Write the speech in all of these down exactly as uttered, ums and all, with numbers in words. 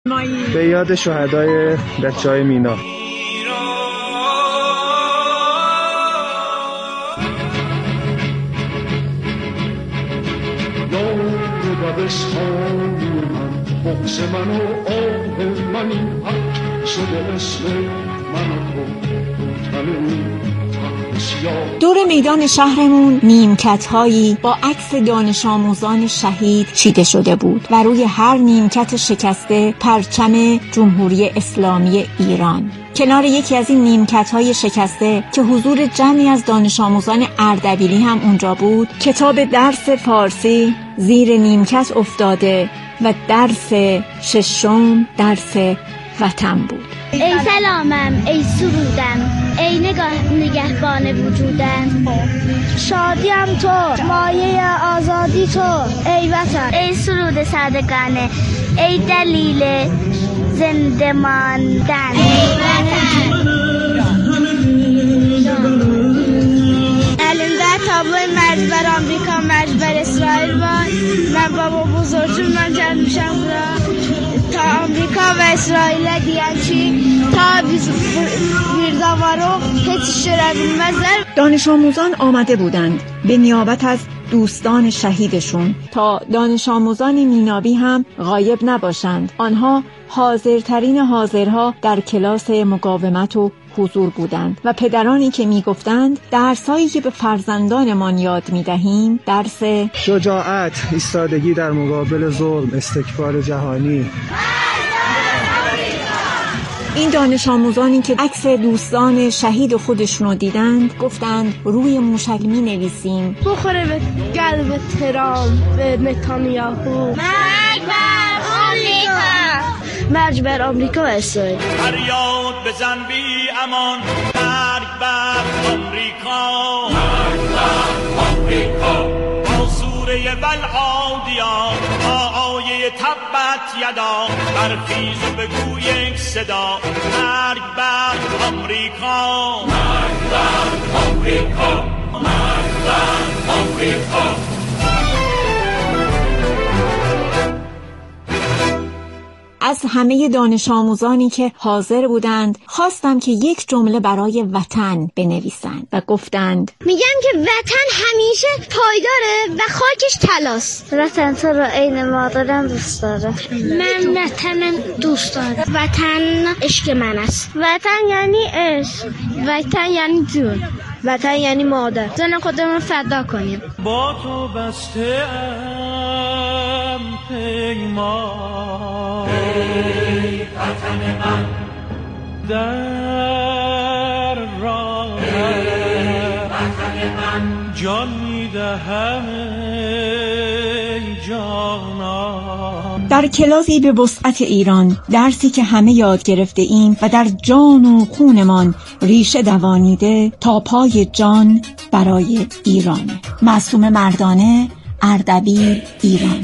به یاد شهدای بچه‌های مینا. بغض من و آه من این حق شده اسم من و تو. دور میدان شهرمون نیمکت هایی با عکس دانش آموزان شهید چیده شده بود و روی هر نیمکت شکسته پرچم جمهوری اسلامی ایران. کنار یکی از این نیمکت های شکسته که حضور جمعی از دانش آموزان اردبیلی هم اونجا بود، کتاب درس فارسی زیر نیمکت افتاده و درس ششم درس وطن بود. ای سلامم، ای سرودم، ای نگاه نگهبان وجودم، شادیم تو، مایه آزادی تو، ای وطن، ای سرود سادگانه، ای دلیل زنده ماندن، ای وطن. الان در تابلوی مرز بر آمریکا، مرز بر اسرائیل وای، من بابا بزرگم من جمع میشم تا آمریکا و اسرائیل دیگه چی تا بیردامارو هیچ شرابی مزر. دانش آموزان آمده بودند به نیابت از دوستان شهیدشون تا دانش آموزان مینابی هم غایب نباشند. آنها حاضرترین حاضرها در کلاس مقاومت و حضور بودند و پدرانی که میگفتند درسایی که به فرزندانمان یاد میدهیم درس شجاعت، ایستادگی در مقابل ظلم، استکبار جهانی. این دانش آموزانی که عکس دوستان شهید خودشون رو دیدند گفتند روی موشک می نویسیم بخوره به قلب ترامپ به نتانیاهو. مرگ بر آمریکا، مرگ بر آمریکا و اسرائیل. فریاد بزن بی امان، مرگ بر آمریکا، مرگ بر آمریکا. سوره والعادیات آیه تبت یدا، برخیز و بگو یک صدا، مرگ بر آمریکا، مرگ بر آمریکا، مرگ بر آمریکا. از همه دانش آموزانی که حاضر بودند خواستم که یک جمله برای وطن بنویسند و گفتند میگم که وطن همیشه پایداره و خاکش طلاست. وطن تو رو عین مادرم دوست داره. من وطنم دوست دارم. وطن عشق من است. وطن یعنی عشق، وطن یعنی جون، وطن یعنی مادر. جان خودمون فدا کنیم. با تو بسته ام پیمان، ای وطن من در راه وطن من جان میدهم ای جانان. در کلاسی به وسعت ایران، درسی که همه یاد گرفته ایم و در جان و خونمان ریشه دوانیده تا پای جان برای ایران. معصوم مردانه، اردبیل، ایران.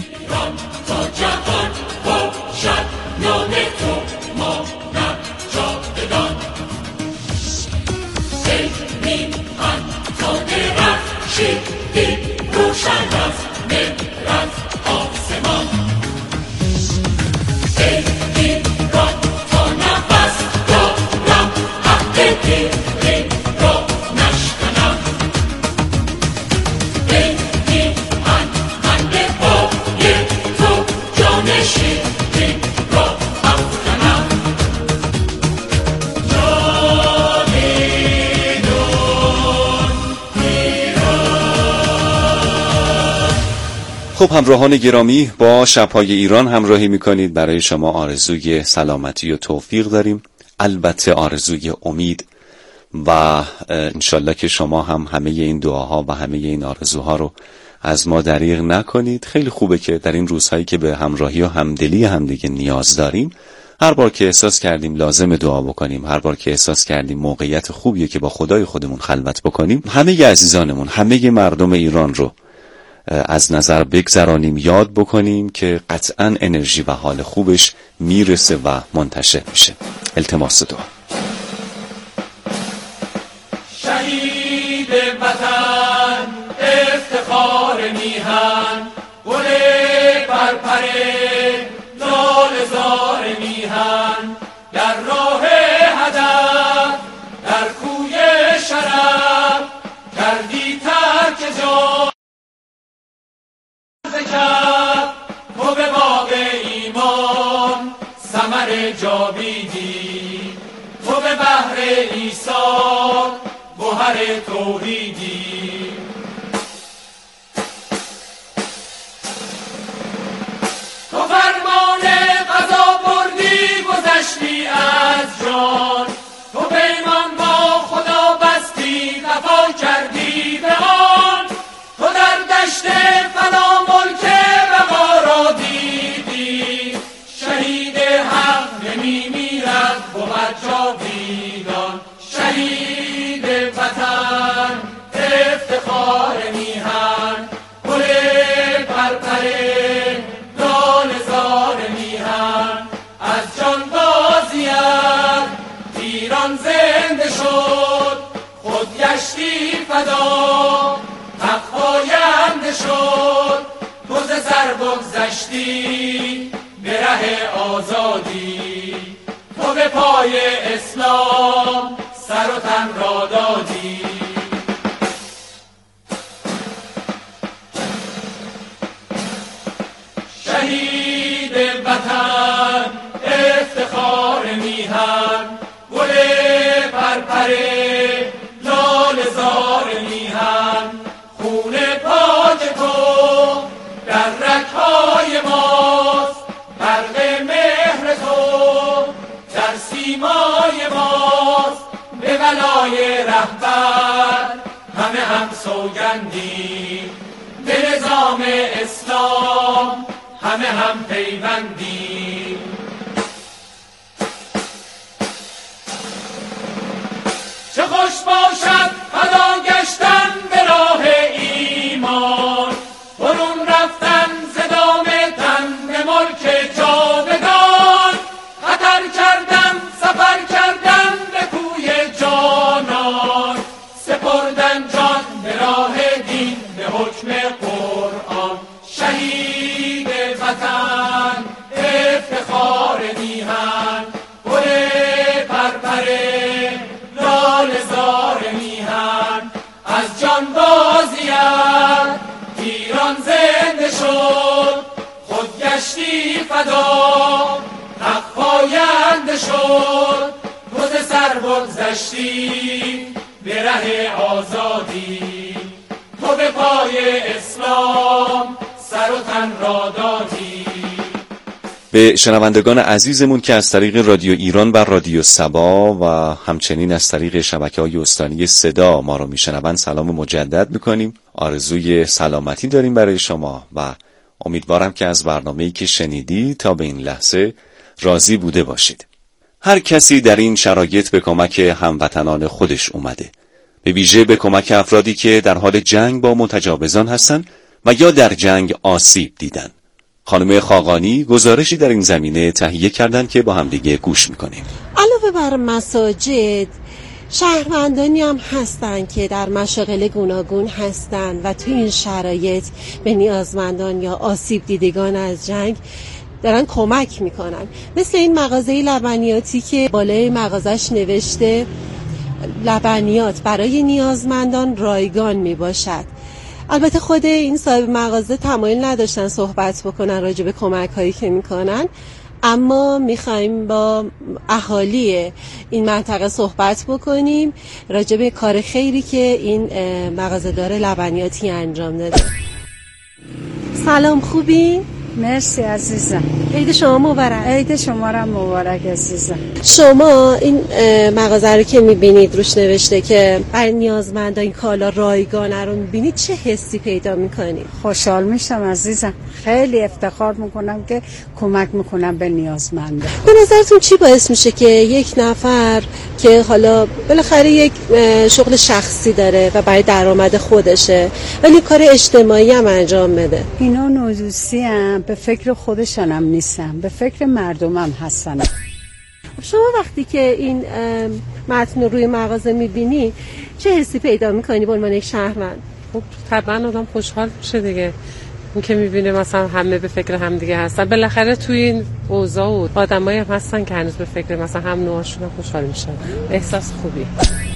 خب همراهان گرامی، با شب‌های ایران همراهی می‌کنید. برای شما آرزوی سلامتی و توفیق داریم، البته آرزوی امید و انشالله که شما هم همه این دعاها و همه این آرزوها رو از ما دریغ نکنید. خیلی خوبه که در این روزهایی که به همراهی و همدلی همدیگه نیاز داریم، هر بار که احساس کردیم لازم دعا بکنیم، هر بار که احساس کردیم موقعیت خوبیه که با خدای خودمون خلوت بکنیم، همه عزیزانمون، همه مردم ایران رو از نظر بگذرانیم، یاد بکنیم که قطعاً انرژی و حال خوبش میرسه و منتشر میشه. التماس دعا. شهید وطن، افتخار میهن، گل پرپر، لاله زار میهن. ثمر جاویدی، تو به بحر ایثار گوهر توحیدی. تو فرمان قضا بردی گذشتی از جان، تو پیمان با خدا بستی وفا کردی به آن، تو در دشت فنا ملک بقا را دیدی، شهید حق نمی میرد بود جاویدان. شهید وطن افتخار میهن، گل پرپره لال زار میهن، از جان بازیت ایران زنده شد، خود گشتی فدا حق پاینده شد، تو ز سر بگذشتی به ره آزادی، تو به پای اسلام سر و تن را دادی. شهید وطن افتخار میهن، گل پرپره لال زار میهن، خون پاک تو در رگ‌های ماست، برق مهر تو در سیمای ماست، به ولای رهبر همه هم سوگندی، به نظام اسلام همه هم پیوندی. چه خوش باشد فدا گشتن به راه ایمان، برون رفتن ز دام تن به ملک جاودان، خطر کردن سفر کردن به کوی جانان، سپردن جان به راه دین به حکم قرآن. شهید وطن افتخار میهن، گل پرپره لال زار میهن، از جان بازیت ایران زنده شد، خود گشتی فدا حق پاینده شد، تو ز سر بگذشتی به ره آزادی، تو به پای اسلام سر و تن را دادی. به شنوندگان عزیزمون که از طریق رادیو ایران و رادیو سبا و همچنین از طریق شبکه‌های استانی صدا ما رو میشنوند سلام مجدد میکنیم. آرزوی سلامتی داریم برای شما و امیدوارم که از برنامه‌ای که شنیدی تا به این لحظه راضی بوده باشید. هر کسی در این شرایط به کمک هموطنان خودش اومده، به ویژه به کمک افرادی که در حال جنگ با متجاوزان هستند و یا در جنگ آسیب دیدن. خانم خاقانی گزارشی در این زمینه تهیه کردن که با همدیگه گوش میکنیم. علاوه بر مساجد، شهروندانی هم هستن که در مشاغل گوناگون هستن و توی این شرایط به نیازمندان یا آسیب دیدگان از جنگ دارن کمک میکنن. مثل این مغازه لبنیاتی که بالای مغازش نوشته لبنیات برای نیازمندان رایگان میباشد. البته خود این صاحب مغازه تمایل نداشتن صحبت بکنن راجع به کمک هایی که میکنن، اما میخوایم با اهالی این منطقه صحبت بکنیم راجع به کار خیری که این مغازه دار لبنیاتی انجام داده. سلام، خوبی؟ مرسی عزیزم. عید شما مبارک. عید شما را مبارک عزیزم. شما این مغازه رو که میبینید روش نوشته که برای نیازمندان این کالا رایگانه رو میبینید، چه حسی پیدا میکنید؟ خوشحال میشم عزیزم، خیلی افتخار میکنم که کمک میکنم به نیازمندان. به نظرتون چی باعث میشه که یک نفر که حالا بالاخره یک شغل شخصی داره و برای درآمد خودشه ولی کار اجتماعی هم انجام بده؟ اینا نودوسی هم به فکر خودشانم نیستن، به فکر مردمم هستن. شما وقتی که این متن روی مغازه میبینی چه حسی پیدا میکنی به عنوان یک شهروند؟ خب طبعا آدم خوشحال میشه دیگه، این که میبینه مثلا همه به فکر هم دیگه هستن. بالاخره توی این اوضاع و آدمایی هم هستن که هنوز به فکر مثلا هم نوعشون خوشحال میشن، احساس خوبی.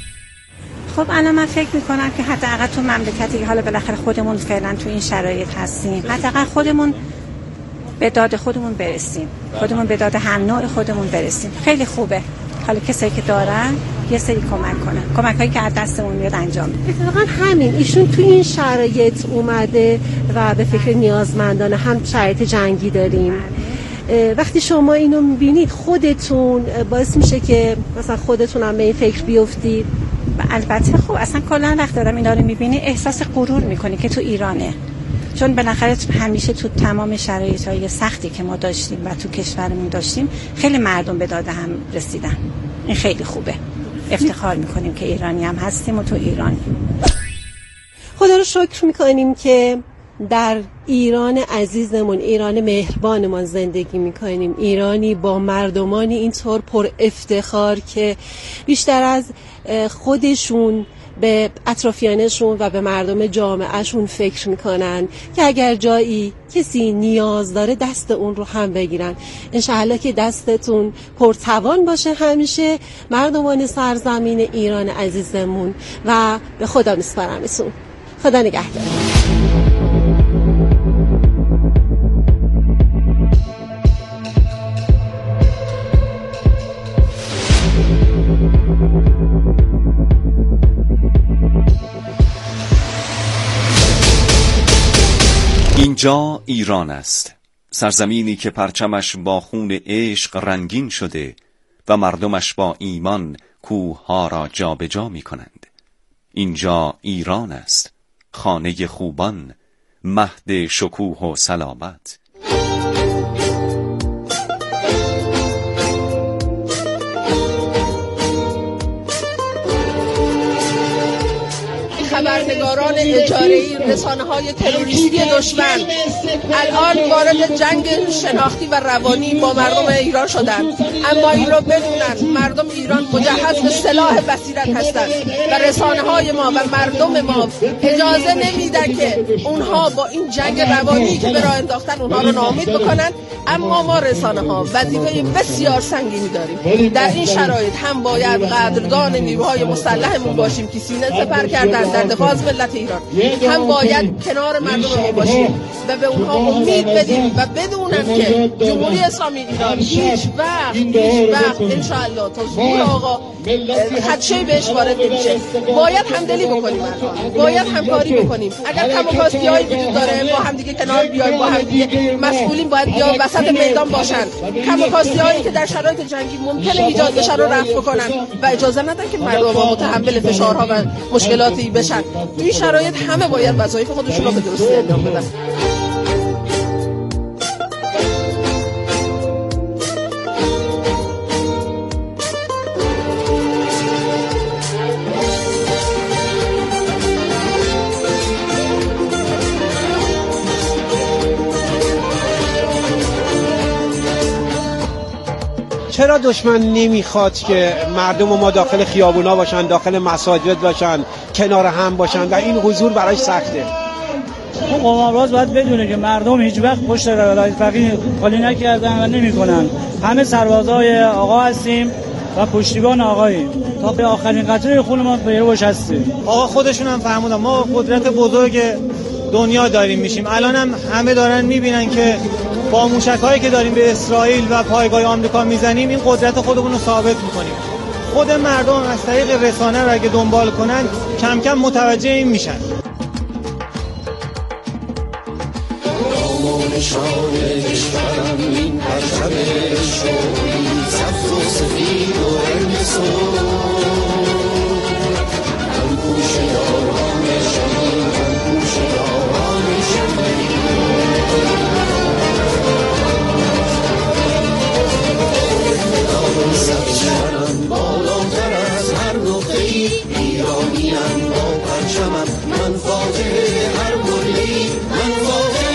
خب الان من فکر میکنم که حداقل تو مملکتی که حالا بالاخره خودمون فعلا تو این شرایط هستیم، حداقل خودمون به داد خودمون برسیم، خودمون به داد هم نوع خودمون برسیم. خیلی خوبه. حالا کسایی که دارن یه سری کمک کنن، کمک هایی که از دستمون میاد انجام بدیم. اتفاقا همین ایشون تو این شرایط اومده و به فکر نیازمندان، هم شرایط جنگی داریم. وقتی شما اینو میبینید خودتون باعث میشه که مثلا خودتون هم به این فکر بیفتید؟ البته خب اصلا کلا وقت دارم اینا رو میبینی احساس غرور میکنی که تو ایرانه، چون بالاخره همیشه تو تمام شرایط‌های سختی که ما داشتیم و تو کشورمون داشتیم خیلی مردم به داد هم رسیدن. این خیلی خوبه، افتخار میکنیم که ایرانی هم هستیم و تو ایرانیم. خدا رو شکر میکنیم که در ایران عزیزمون، ایران مهربانمون زندگی میکنیم. ایرانی با مردمانی اینطور پر افتخار که بیشتر از خودشون به اطرافیانشون و به مردم جامعهشون فکر میکنن که اگر جایی کسی نیاز داره دست اون رو هم بگیرن. انشاءالله که دستتون پرتوان باشه همیشه مردمان سرزمین ایران عزیزمون و به خدا میسپارمتون. خدا نگهدار. اینجا ایران است، سرزمینی که پرچمش با خون عشق رنگین شده و مردمش با ایمان کوه‌ها را جابجا می‌کنند. اینجا ایران است، خانه خوبان، مهد شکوه و سلامت. خبرنگاران اجاره‌ای، رسانه‌های تروریستی دشمن الان وارد جنگ شناختی و روانی با مردم ایران شدند، اما این رو بدونن مردم ایران مجهز به سلاح بصیرت هستند و رسانه‌های ما و مردم ما اجازه نمیدن که اونها با این جنگ روانی که به راه انداختن اونها رو ناامید بکنن. اما ما رسانه‌ها وظیفه بسیار سنگینی داریم. در این شرایط هم باید قدردان نیروهای مسلحمون باشیم که سینه سپر کردن در دفاع از ملت ایران، هم باید کنار مردم ما باشیم و به اونها امید بدیم و بدونن که جمهوری اسلامی ایران هیچ وقت هیچ وقت انشاءالله تا ظهور آقا خدشه‌ای بهش وارد نمیشه. باید همدلی بکنیم الان، باید همکاری بکنیم. اگر کم‌وکاستی‌هایی وجود داره با هم دیگه کنار بیایم، با هم دیگه مسئولین باید یا وسط میدان باشن. کم‌وکاستی‌هایی که در شرایط جنگی ممکنه ایجاد بشه رو رفع بکنن و اجازه ندن که مردم ما متحمل فشارها و مشکلاتی بشن. تو این شرایط همه باید وظایف خودشون رو به درستی انجام بدن. چرا دشمن نمیخواد که مردم ما داخل خیابونا باشن، داخل مساجد باشن، کنار هم باشن و این حضور براش سخته؟ قوم‌آراز باید بدونه که مردم هیچ وقت پشت ولایت فقیه خالی نکردن و نمی‌کنن. همه سربازای آقا هستیم و پشتیبان آقاییم تا به آخرین قطره خونمان پیروش هستیم. آقا خودشون هم فهموندن ما قدرت بزرگ دنیا داریم میشیم. الان هم همه دارن میبینن که با موشک‌هایی که داریم به اسرائیل و پایگاه آمریکا میزنیم این قدرت خودمون رو ثابت میکنیم. خود مردم از طریق رسانه رو اگه دنبال کنن کم کم متوجه این میشن. نشان کشورم این پرچم شوری سبز و سفید و رنگ سرخ هم پوش یاران شهید هم پوش یاران شهید دارم سبزشنم بالاتر از هر نقطه‌ای ایرانیم با پرچمم من فاتح هر گله‌ای من فاتح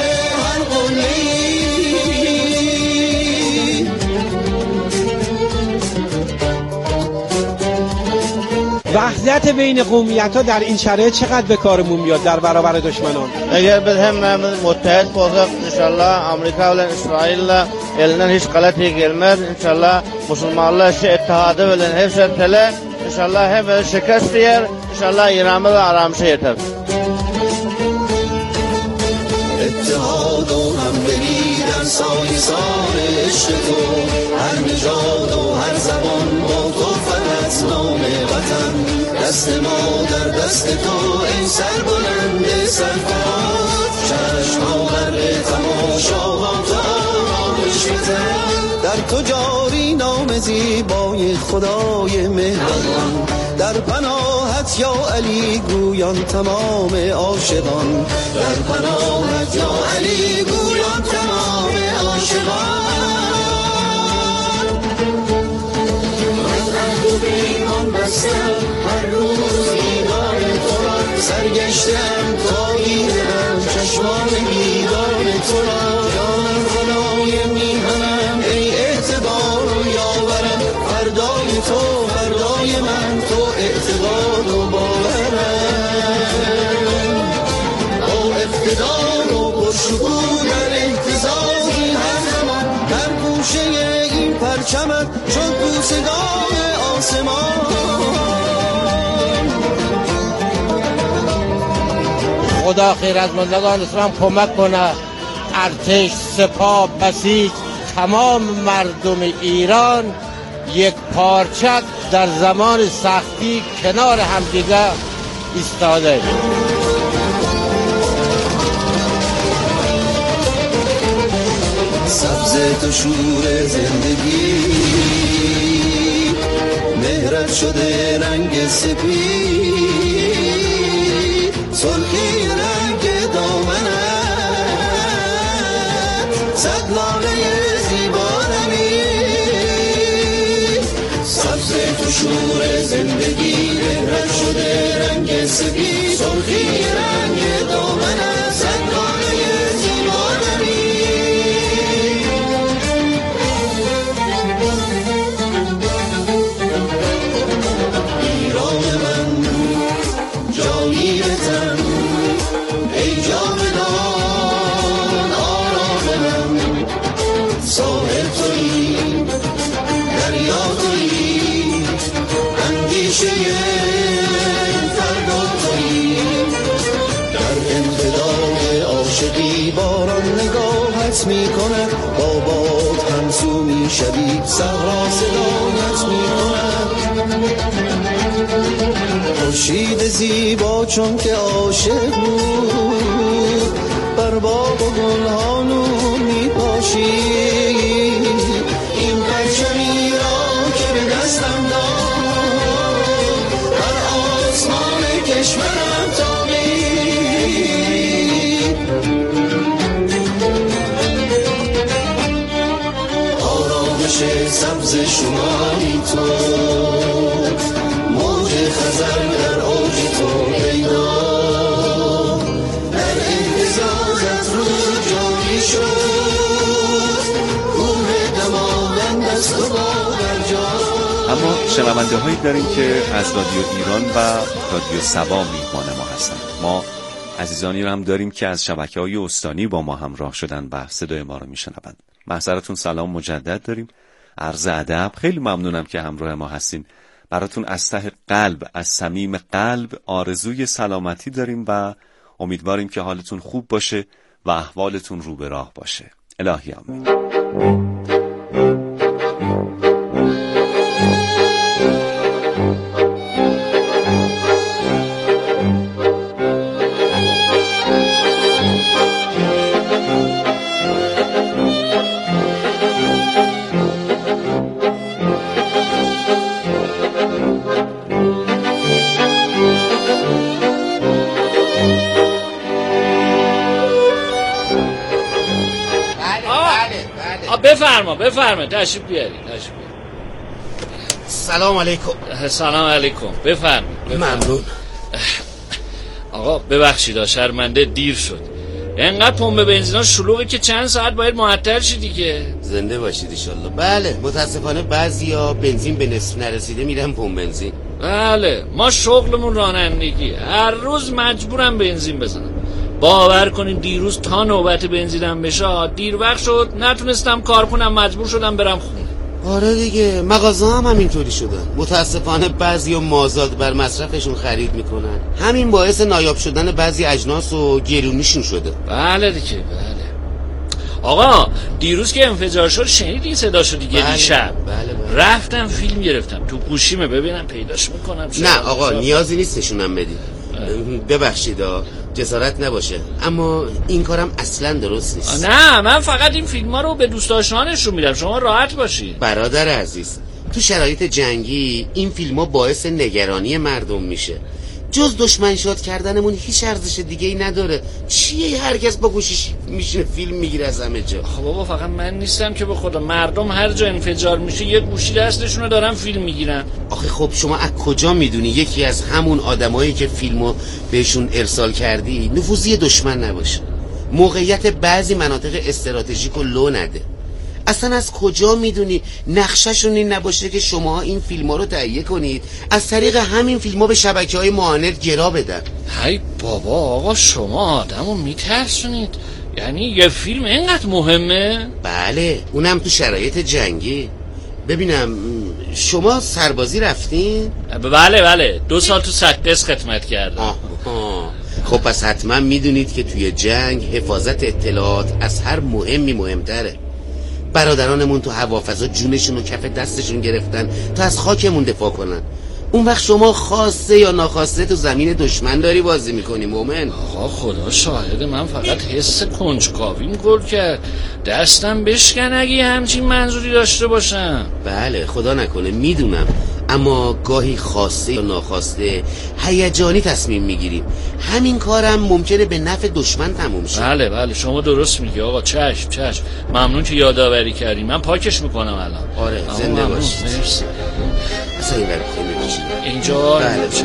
وحدت بین قومیت‌ها در این شرایط چقدر به کارمون میاد در برابر دشمنان؟ اگر به هم متحد باشیم انشالله امریکا و اسرائیل elden hiç galati gelmez inşallah Müslümanlar şu ittihadı bilen hepsi tele inşallah hep şikast yer inşallah İran'da da aramşa yeter. اتحاد و همدلی در سایه نثار عشق تو، هر نژاد و هر زبان با تو فقط نام وطن. دست ما در دست تو ای سربلند سرفراز، چشم ها غرق تماشا با تو آرامش بزن. در تو جاری نام زیبای خدای مهربان، در پناهت یا علی گویان تمام عاشقان، در پناهت یا علی گویان تمام عاشقان. من عهد و پیمان بستم هر روز دیدار تو را، سرگشتم تا دیدم چشمان دیدار تو را. جانم خدای میهنم ای اعتبار و یاورم، فردای تو فردای من، تو اعتقاد و باورم. با اقتدار و پرشکوه در اهتزازی هر زمان، در گوشه این پرچمت شد بوسگاه آسمان. خدا خیر از مندگان اسلام کمک کنه، ارتش، سپاه، بسیج، تمام مردم ایران یک پارچه در زمان سختی کنار همدیگه ایستاده. سبز تو شور زندگی، مهرت شده رنگ سپید، سرخی رنگ دامنت، صد لاله زیبا نمید. سبز تو شور زندگی، مهرت شده رنگ سپید، سرخی رنگ دامنت، صد لاله زیبا نمید. باران نگاهت می کند، با باد همسو می شوی، صحرا صدایت می کند. خورشید زیبا چون که عاشق بود، بر باغ و گلها نور می پاشید. این پرچمی را که به دستم داد، بر آسمان کشورم تابید. سبز شمالی تو، موج خزر در اوج تو پیدا، در انتظارت رو جایی شد، کوه دماوند از تو در جا. اما شنونده هایی داریم که از رادیو ایران و رادیو سبا میهمان ما هستند. ما عزیزانی رو هم داریم که از شبکه‌های استانی با ما همراه شدن و صدای ما رو میشنوند. محضرتون سلام مجدد داریم، عرض ادب. خیلی ممنونم که همراه ما هستین. براتون از ته قلب، از صمیم قلب آرزوی سلامتی داریم و امیدواریم که حالتون خوب باشه و احوالتون رو به راه باشه. الهی آمین. بفرما بفرما تشریف بیارید. تشریف بیارید. سلام علیکم. سلام علیکم. بفرمایید. ممنون. آقا ببخشید شرمنده دیر شد. انقدر پمپ بنزینا شلوغه که چند ساعت باید معطل شی دیگه. زنده باشید ان شاءالله. بله متاسفانه بعضیا بنزین به نصف نرسیده میرن پمپ بنزین. بله ما شغلمون رانندگی، هر روز مجبورم بنزین بزنم. باور کنین دیروز تا نوبت بنزینم بشه دیر وقت شد، نتونستم کار کنم، مجبور شدم برم خونه. آره دیگه مغازه هم همینطوری شدن. متاسفانه بعضیا مازاد بر مصرفشون خرید میکنن، همین باعث نایاب شدن بعضی اجناس و گرونیشون شده. بله دیگه بله. آقا دیروز که انفجار شد شنیدین صداشو دیگه؟ بله، دیشب بله بله. رفتم فیلم گرفتم تو گوشیمه، ببینم پیداش میکنم. نه آقا نیازی نیست نشونم بدی. ببخشید جسارت نباشه، اما این کارم اصلا درست نیست. نه من فقط این فیلم ها رو به دوست آشنانشون میدم، شما راحت باشید. برادر عزیز، تو شرایط جنگی این فیلم ها باعث نگرانی مردم میشه. جز دشمن شاد کردنمون هیچ ارزش دیگه ای نداره. چیه هر کس با گوشیش میشینه فیلم میگیره از همه جا؟ خب بابا فقط من نیستم که به خدا، مردم هر جا انفجار میشه یه گوشی دستشونو دارن فیلم میگیرن. آخه خب شما از کجا میدونی یکی از همون آدمایی که فیلمو بهشون ارسال کردی نفوذی دشمن نباشه؟ موقعیت بعضی مناطق استراتژیک رو لو نده. اصلا از کجا میدونی نقشه‌شون این نباشه که شما این فیلم‌ها رو تهیه کنید از طریق همین فیلم‌ها به شبکه‌های معاند گرا بدن؟ هی بابا آقا شما آدمو میترسونید. یعنی یه فیلم اینقدر مهمه؟ بله اونم تو شرایط جنگی. ببینم شما سربازی رفتین؟ بله بله دو سال تو سکدس خدمت کردم. آه آه. خب پس حتما میدونید که توی جنگ حفاظت اطلاعات از هر مهمی مهمتره. برادرانمون تو هوافضا جونشون و کف دستشون گرفتن تا از خاکمون دفاع کنن. اون وقت شما خواسته یا ناخواسته تو زمین دشمن داری بازی میکنی مومن. آقا خدا شاهد من فقط حس کنجکاویم گل کرد. دستم بشکن اگه همچین منظوری داشته باشم. بله خدا نکنه میدونم، اما گاهی خواسته یا ناخواسته هیجانی تصمیم میگیریم. همین کارم ممکنه به نفع دشمن تموم شه. بله بله شما درست میگی آقا. چشم چشم ممنون که یادآوری کردی. من پاکش میکنم الان. آره زنده باشید. مرسی. اصلا این برای خیلی باشید اینجا. بله بله.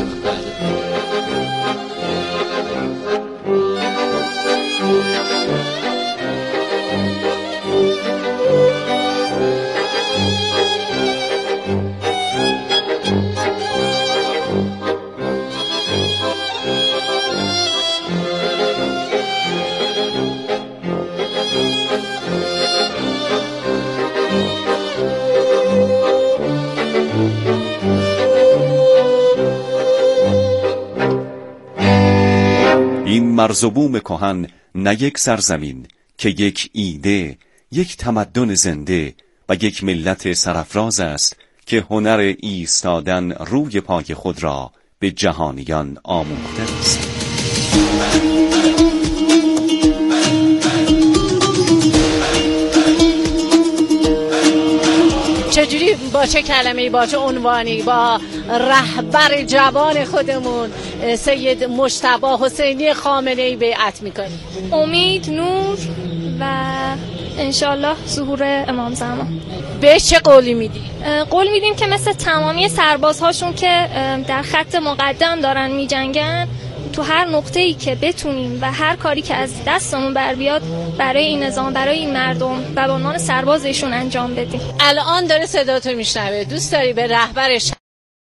مرز و بوم کهن نه یک سرزمین که یک ایده، یک تمدن زنده و یک ملت سرافراز است که هنر ایستادن روی پای خود را به جهانیان آموخته است. چجوری با چه کلمه‌ای با چه عنوانی با رهبر جوان خودمون سید مجتبی حسینی خامنه‌ای بیعت میکنیم؟ امید، نور و انشالله ظهور امام زمان. به چه قولی میدی؟ قول میدیم که مثل تمامی سربازهاشون که در خط مقدم دارن میجنگن تو هر نقطه‌ای که بتونیم و هر کاری که از دستمون بر بیاد برای این نظام، برای این مردم و به عنوان سربازشون انجام بدیم. الان داره صداتو میشنوه. دوست داری به رهبرش؟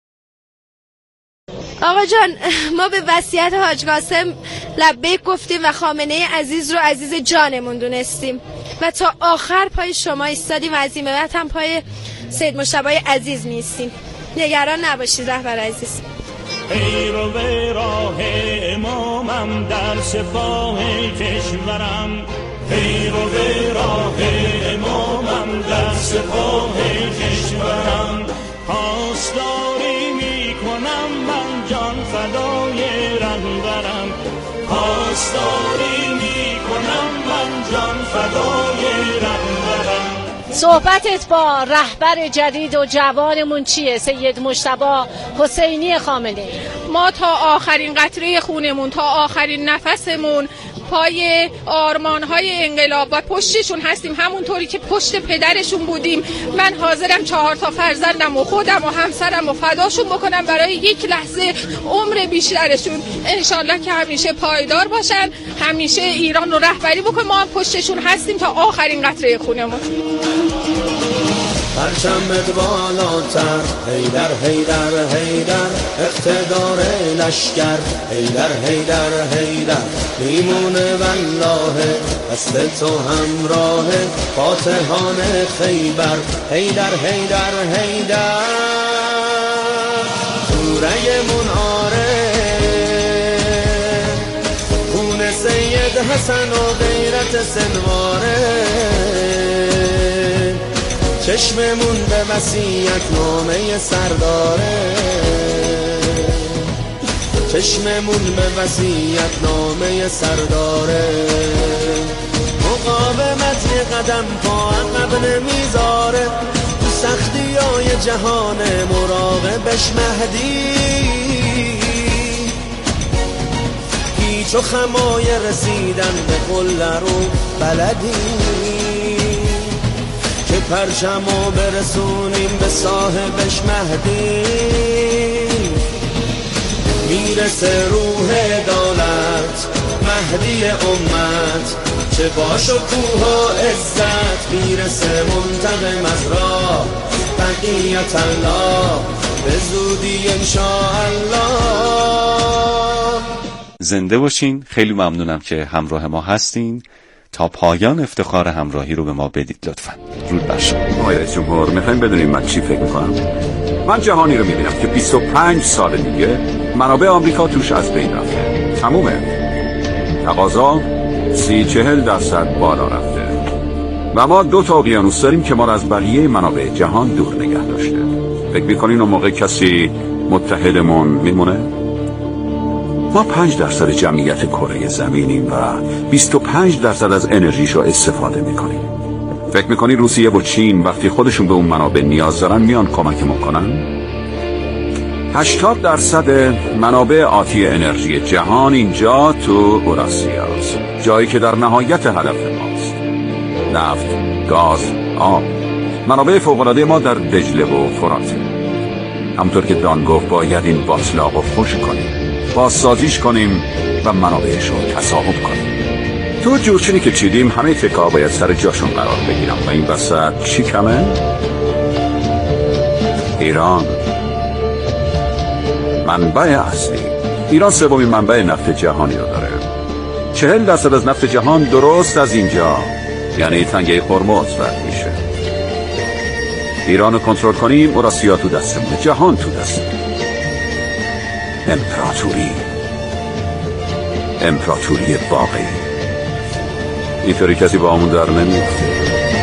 آقا جان ما به وصیت حاج قاسم لبیک گفتیم و خامنه عزیز رو عزیز جانمون دونستیم و تا آخر پای شما ایستادیم و از این به بعد هم پای سید مجتبی عزیز میستیم. نگران نباشید رهبر عزیز. پیرو به راه امامم در سپاه کشورم، پیرو به راه امامم در سپاه کشورم، پاسداری میکنم من جان فدای رهبرم، پاسداری میکنم من جان فدای رهبرم. صحبتت با رهبر جدید و جوانمون چیه سید مجتبی حسینی خامنه‌ای؟ ما تا آخرین قطره خونمون، تا آخرین نفسمون پای آرمان‌های انقلاب و پشتشون هستیم، همونطوری که پشت پدرشون بودیم. من حاضرم چهار تا فرزندم و خودم و همسرم و فداشون بکنم برای یک لحظه عمر بیشترشون. انشالله که همیشه پایدار باشن، همیشه ایران رو رهبری بکنن. ما هم پشتشون هستیم تا آخرین قطره خونمون. پرچمت بالاتر، حیدر حیدر حیدر، اقتدار لشکر، حیدر حیدر حیدر، میمونه والله دست تو همراه فاتحان خیبر، حیدر حیدر حیدر، توره مناره خون سید حسن و غیرت سنواره، چشممون به وصیت نامه سرداره، چشممون به وصیت نامه سرداره. مقاومت یه قدم پا عقب نمیذاره، تو سختی های جهان مراقبش مهدی. هیچ و خمای رسیدن به قله رو بلدی، که پرچمو برسونیم به صاحبش مهدی. میرسه روح دولت مهدی امت، چه باش و کوه و عزت. میرسه منتقم از راه بقیت الله، به زودی انشاءالله. زنده باشین. خیلی ممنونم که همراه ما هستین. تا پایان افتخار همراهی رو به ما بدید لطفاً. درود بر شما. آقای رئیس جمهور، میخوایم بدونیم من چی فکر میکنم؟ من جهانی رو میبینم که بیست و پنج سال دیگه منابع آمریکا توش از بین رفته، تمومه. تقاضا سی چهل درصد بالا رفته و ما دو تا اقیانوس داریم که ما رو از بقیه منابع جهان دور نگه داشته. فکر میکنین اون موقع کسی متحدمون میمونه؟ ما پنج درصد جمعیت کره زمینیم و بیست و پنج درصد از انرژیش رو استفاده میکنیم. فکر میکنی روسیه و چین وقتی خودشون به اون منابع نیاز دارن میان کمکمون کنن؟ هشتاد درصد منابع آتی انرژی جهان اینجا تو اوراسیا است، جایی که در نهایت هدف ماست. نفت، گاز، آب، منابع فوق‌العاده ما در دجله و فراته. همطور که دان گفت باید این باطلاق رو خشک کنیم، بازسازیش کنیم و منابعش رو تصاحب کنیم. تو جورچینی که چیدیم همه تکا باید سر جاشون قرار بگیرم و این وسط چی کمه؟ ایران منبع اصلی. ایران سومین منبع نفت جهانی رو داره. چهل درصد از نفت جهان درست از اینجا، یعنی تنگه هرمز رد میشه. ایران رو کنترل کنیم، اوراسیا تو دستمونه، جهان تو دستمونه. امپراتوری امپراتوری واقعی. اینطوری کسی با همون در نمیفته.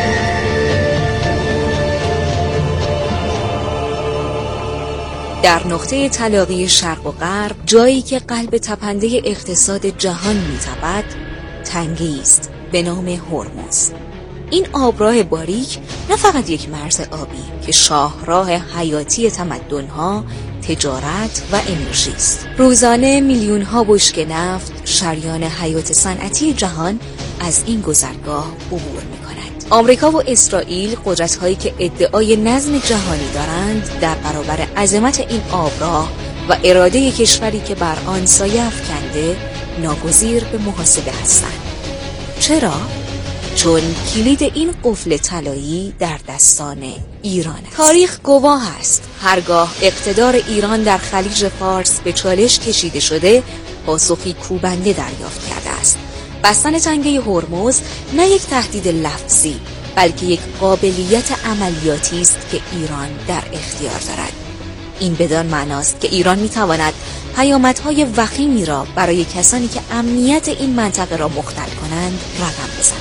در نقطه تلاقی شرق و غرب، جایی که قلب تپنده اقتصاد جهان می‌تپد، تنگه‌ای است به نام هرمز. این آبراه باریک نه فقط یک مرز آبی که شاهراه حیاتی تمدن‌ها، تجارت و انرژی است. روزانه میلیون‌ها بشکه نفت، شریان حیات صنعتی جهان، از این گذرگاه عبور می‌کنند. آمریکا و اسرائیل، قدرت‌هایی که ادعای نظم جهانی دارند، در برابر عظمت این آبراه و اراده کشوری که بر آن سایه افکنده، ناگزیر به محاسبه هستند. چرا؟ چون کلید این قفل طلایی در دستان ایران است. تاریخ گواه است. هرگاه اقتدار ایران در خلیج فارس به چالش کشیده شده، پاسخی کوبنده دریافت کرده است. بستن تنگه هرمز نه یک تهدید لفظی، بلکه یک قابلیت عملیاتی است که ایران در اختیار دارد. این بدان معناست که ایران میتواند پیامدهای وخیمی را برای کسانی که امنیت این منطقه را مختل کنند رقم بزند.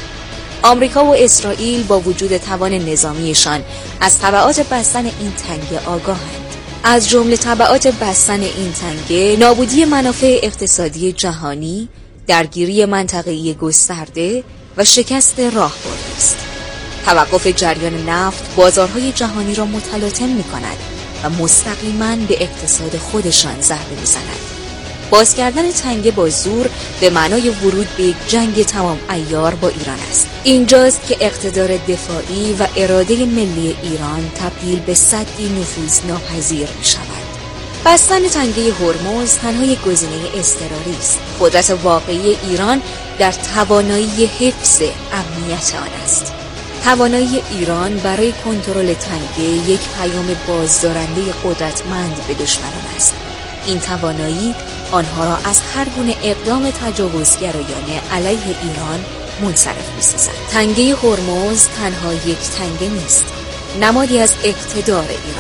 آمریکا و اسرائیل با وجود توان نظامیشان از تبعات بستن این تنگه آگاهند. از جمله تبعات بستن این تنگه، نابودی منافع اقتصادی جهانی، درگیری منطقه‌ای گسترده و شکست راهبردی است. توقف جریان نفت بازارهای جهانی را متلاطم می‌کند و مستقیما به اقتصاد خودشان ضربه می‌زند. باز کردن تنگه با زور به معنای ورود به یک جنگ تمام عیار با ایران است. اینجاست که اقتدار دفاعی و اراده ملی ایران تبدیل به سدی نفوذناپذیر می‌شود. بستن تنگه هرمز تنها یک گزینه اضطراری است. قدرت واقعی ایران در توانایی حفظ امنیت آن است. توانایی ایران برای کنترل تنگه یک پیام بازدارنده قدرتمند به دشمنان است. این توانایی آنها را از هر گونه اقدام تجاوزگرایانه علیه ایران منصرف می‌سازد. تنگه هرمز تنها یک تنگه نیست، نمادی از اقتدار ایران